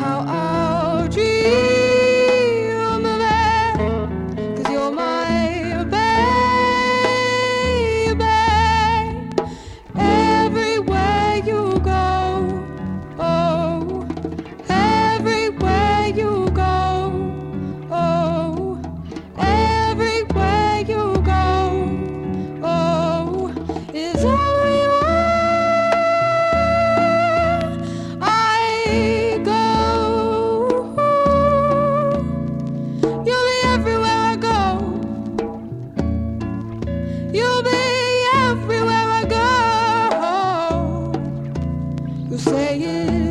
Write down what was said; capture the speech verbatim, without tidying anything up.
how I'll dream of it, 'cause you're my baby. Everywhere you go, oh, everywhere you go, oh, everywhere you go, oh, is everywhere I go. You'll be everywhere I go. You'll be everywhere I go. You say it.